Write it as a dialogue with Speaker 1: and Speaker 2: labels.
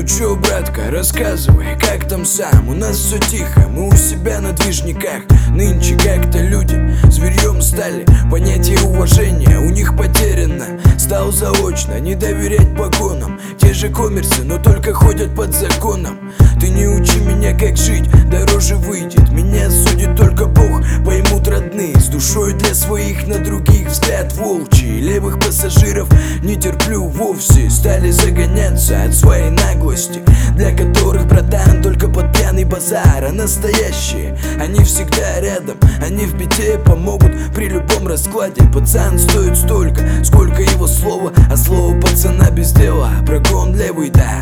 Speaker 1: Ну чё, братка, рассказывай, как там сам? У нас все тихо, мы у себя на движниках. Нынче как-то люди зверьем стали. Понятие уважения у них потеряно. Стал заочно не доверять погонам. Те же коммерсы, но только ходят под законом. Ты не учи меня, как жить, дороже выйдет. Меня судит только Бог, поймут родные. С душой для своих, на других взгляд волчий. Левых пассажиров не терплю вовсе. Стали загоняться от своей наглости, для которых, братан, только под пьяный базар. А настоящие, они всегда рядом. Они в беде помогут при любом раскладе. Пацан стоит столько, сколько его слово. А слово пацана без дела, прогон левый, да,